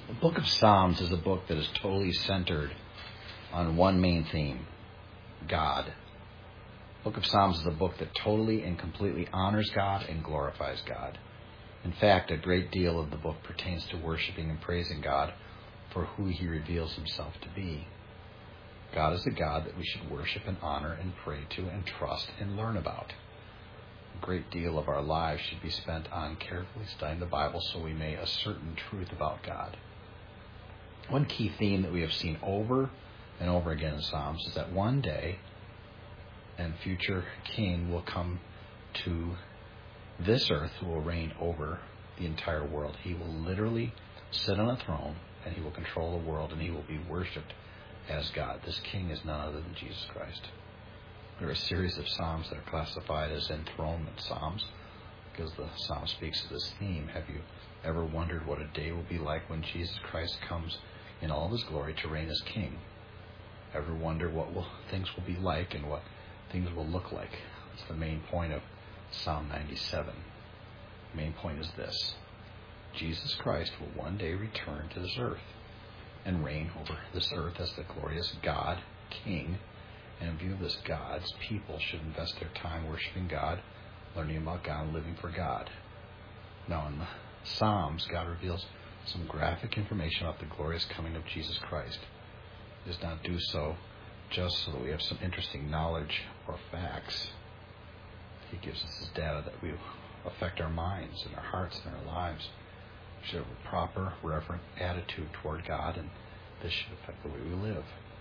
The book of Psalms is a book that is totally centered on one main theme, God. The book of Psalms is a book that totally and completely honors God and glorifies God. In fact, a great deal of the book pertains to worshiping and praising God for who he reveals himself to be. God is a God that we should worship and honor and pray to and trust and learn about. A great deal of our lives should be spent on carefully studying the Bible so we may ascertain truth about God. One key theme that we have seen over and over again in Psalms is that one day and future king will come to this earth who will reign over the entire world. He will literally sit on a throne and he will control the world and he will be worshipped as God. This king is none other than Jesus Christ. There are a series of psalms that are classified as enthronement psalms because the psalm speaks of this theme. Have you ever wondered what a day will be like when Jesus Christ comes in all of his glory to reign as king? Ever wonder what things will be like and what things will look like? That's the main point of Psalm 97. The main point is this: Jesus Christ will one day return to this earth and reign over this earth as the glorious God, King. And in view of this, God's people should invest their time worshiping God, learning about God, and living for God. Now, in the Psalms, God reveals some graphic information about the glorious coming of Jesus Christ. He does not do so just so that we have some interesting knowledge or facts. He gives us his data that will affect our minds and our hearts and our lives. We should have a proper, reverent attitude toward God, and this should affect the way we live.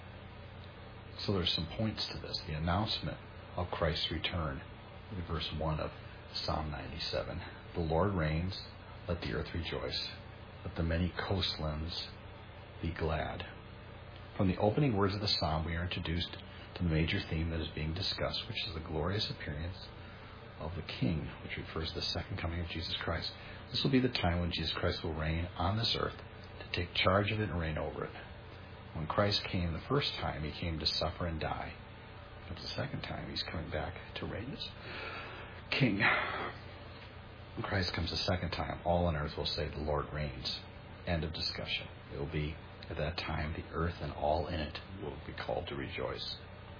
So there's some points to this. The announcement of Christ's return. In verse 1 of Psalm 97. The Lord reigns, let the earth rejoice. Let the many coastlands be glad. From the opening words of the psalm, we are introduced to the major theme that is being discussed, which is the glorious appearance of the King, which refers to the second coming of Jesus Christ. This will be the time when Jesus Christ will reign on this earth, to take charge of it and reign over it. When Christ came the first time, he came to suffer and die. But the second time, he's coming back to reign as King. When Christ comes the second time, all on earth will say, the Lord reigns. End of discussion. It will be, at that time, the earth and all in it will be called to rejoice.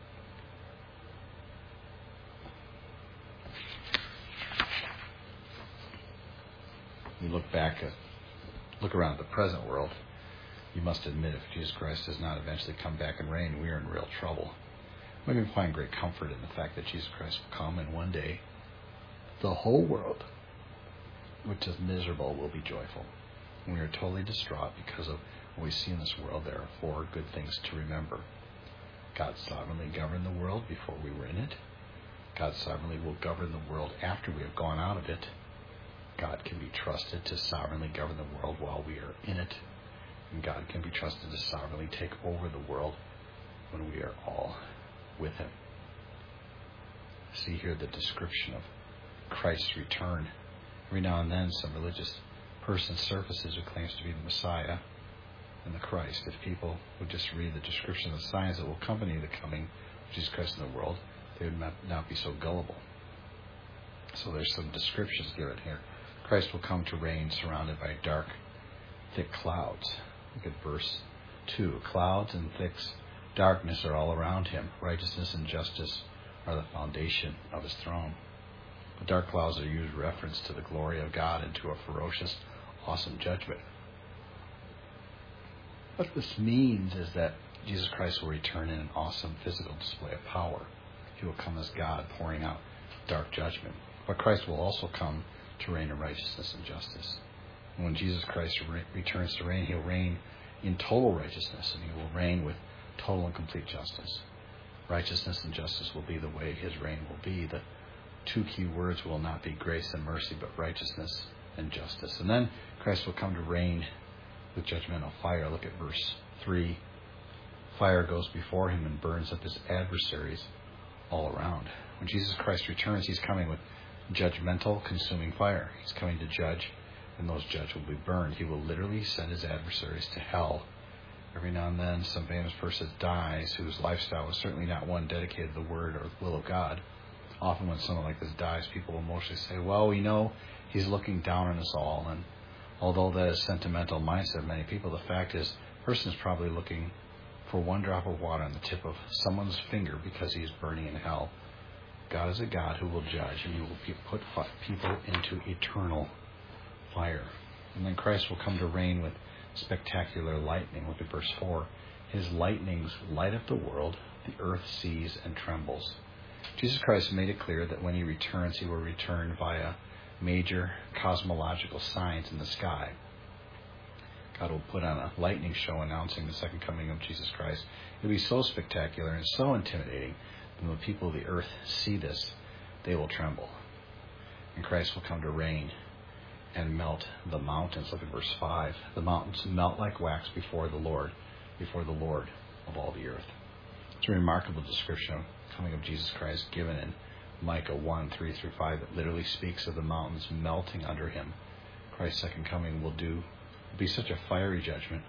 We look around at the present world. You must admit, if Jesus Christ does not eventually come back and reign, we are in real trouble. We can find great comfort in the fact that Jesus Christ will come, and one day the whole world, which is miserable, will be joyful. When we are totally distraught because of what we see in this world, there are 4 good things to remember. God sovereignly governed the world before we were in it. God sovereignly will govern the world after we have gone out of it. God can be trusted to sovereignly govern the world while we are in it. And God can be trusted to sovereignly take over the world when we are all with him. See here the description of Christ's return. Every now and then some religious person surfaces who claims to be the Messiah and the Christ. If people would just read the description of the signs that will accompany the coming of Jesus Christ in the world, they would not be so gullible. So there's some descriptions given here. Christ will come to reign surrounded by dark, thick clouds. Look at verse 2. Clouds and thick darkness are all around him. Righteousness and justice are the foundation of his throne. The dark clouds are used reference to the glory of God and to a ferocious, awesome judgment. What this means is that Jesus Christ will return in an awesome physical display of power. He will come as God, pouring out dark judgment. But Christ will also come to reign in righteousness and justice. And when Jesus Christ returns to reign, he'll reign in total righteousness, and he will reign with total and complete justice. Righteousness and justice will be the way his reign will be. The 2 key words will not be grace and mercy, but righteousness and justice. And then Christ will come to reign with judgmental fire. Look at verse 3. Fire goes before him and burns up his adversaries all around. When Jesus Christ returns, he's coming with judgmental, consuming fire. He's coming to judge, and those judged will be burned. He will literally send his adversaries to hell. Every now and then, some famous person dies whose lifestyle was certainly not one dedicated to the word or the will of God. Often when someone like this dies, people will emotionally say, well, we know he's looking down on us all, and Although that is sentimental mindset of many people, the fact is, the person is probably looking for one drop of water on the tip of someone's finger because he is burning in hell. God is a God who will judge, and he will put people into eternal fire. And then Christ will come to reign with spectacular lightning. Look at verse 4. His lightnings light up the world, the earth sees and trembles. Jesus Christ made it clear that when he returns, he will return via major cosmological signs in the sky. God will put on a lightning show announcing the second coming of Jesus Christ. It will be so spectacular and so intimidating that when the people of the earth see this, they will tremble. And Christ will come to reign and melt the mountains. Look at verse 5. The mountains melt like wax before the Lord of all the earth. It's a remarkable description of the coming of Jesus Christ given in Micah 1:3-5 that literally speaks of the mountains melting under him. Christ's second coming will be such a fiery judgment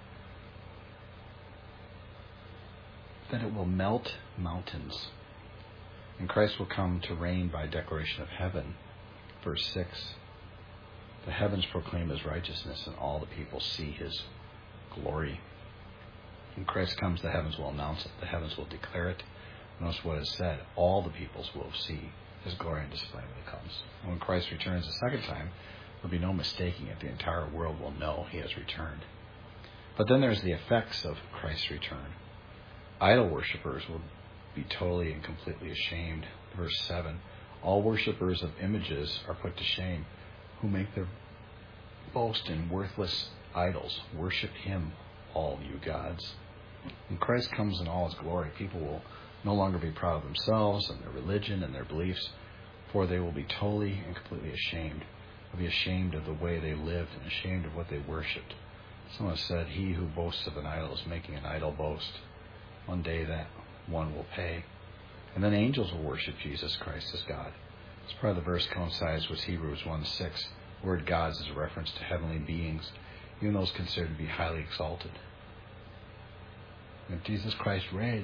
that it will melt mountains. And Christ will come to reign by declaration of heaven. Verse 6. The heavens proclaim his righteousness, and all the people see his glory. When Christ comes, the heavens will announce it. The heavens will declare it. Notice what is said. All the peoples will see his glory and display when he comes. And when Christ returns the second time, there will be no mistaking it. The entire world will know he has returned. But then there's the effects of Christ's return. Idol worshippers will be totally and completely ashamed. Verse 7. All worshippers of images are put to shame, who make their boast in worthless idols. Worship him, all you gods. When Christ comes in all his glory, people will no longer be proud of themselves and their religion and their beliefs, for they will be totally and completely ashamed. They'll be ashamed of the way they lived and ashamed of what they worshipped. Someone said, he who boasts of an idol is making an idle boast. One day that one will pay. And then angels will worship Jesus Christ as God. This part of the verse coincides with Hebrews 1:6. The word gods is a reference to heavenly beings, even those considered to be highly exalted. And if Jesus Christ reigns,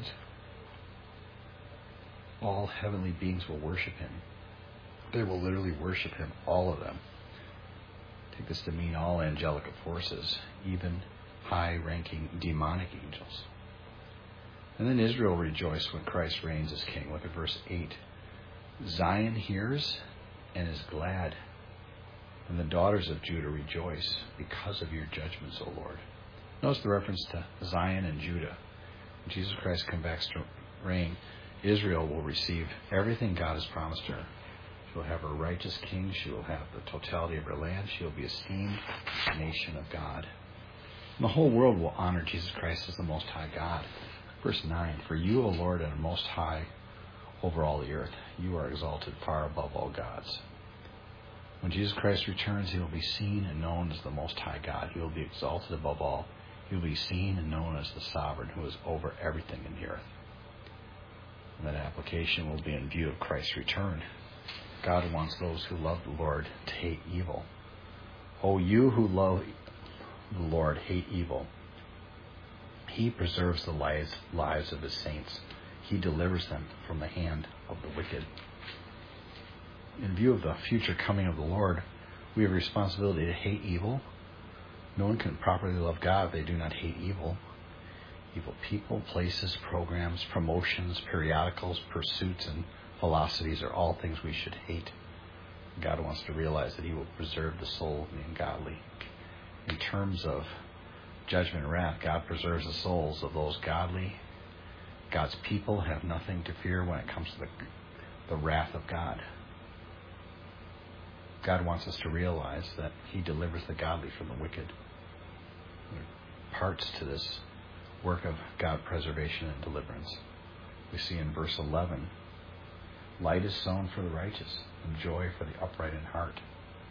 all heavenly beings will worship him. They will literally worship him, all of them. Take this to mean all angelic forces, even high-ranking demonic angels. And then Israel will rejoice when Christ reigns as king. Look at verse 8. Zion hears and is glad, and the daughters of Judah rejoice because of your judgments, O Lord. Notice the reference to Zion and Judah. When Jesus Christ comes back to reign, Israel will receive everything God has promised her. She will have her righteous king. She will have the totality of her land. She will be esteemed nation of God. And the whole world will honor Jesus Christ as the Most High God. Verse 9, for you, O Lord, are most high over all the earth. You are exalted far above all gods. When Jesus Christ returns, he will be seen and known as the Most High God. He will be exalted above all. He will be seen and known as the sovereign who is over everything in the earth. And that application will be in view of Christ's return. God wants those who love the Lord to hate evil. O you who love the Lord, hate evil. He preserves the lives of his saints. He delivers them from the hand of the wicked. In view of the future coming of the Lord, we have a responsibility to hate evil. No one can properly love God if they do not hate evil. Evil people, places, programs, promotions, periodicals, pursuits, and philosophies are all things we should hate. God wants to realize that he will preserve the soul of the ungodly. In terms of judgment and wrath, God preserves the souls of those godly. God's people have nothing to fear when it comes to the wrath of God. God wants us to realize that he delivers the godly from the wicked. There are parts to this work of God preservation and deliverance. We see in verse 11, light is sown for the righteous, and joy for the upright in heart.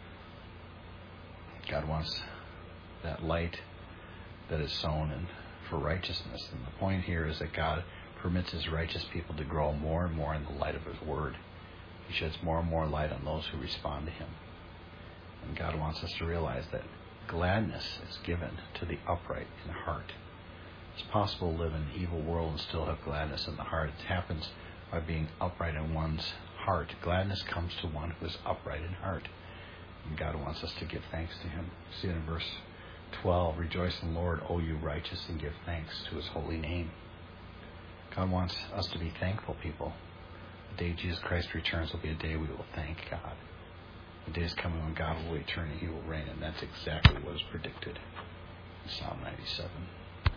God wants that light that is sown and for righteousness. And the point here is that God permits his righteous people to grow more and more in the light of his word. He sheds more and more light on those who respond to him. And God wants us to realize that gladness is given to the upright in heart. It's possible to live in an evil world and still have gladness in the heart. It happens by being upright in one's heart. Gladness comes to one who is upright in heart. And God wants us to give thanks to Him. See it in verse 12. Rejoice in the Lord, O you righteous, and give thanks to His holy name. God wants us to be thankful people. The day Jesus Christ returns will be a day we will thank God. The day is coming when God will return and He will reign, and that's exactly what is predicted in Psalm 97.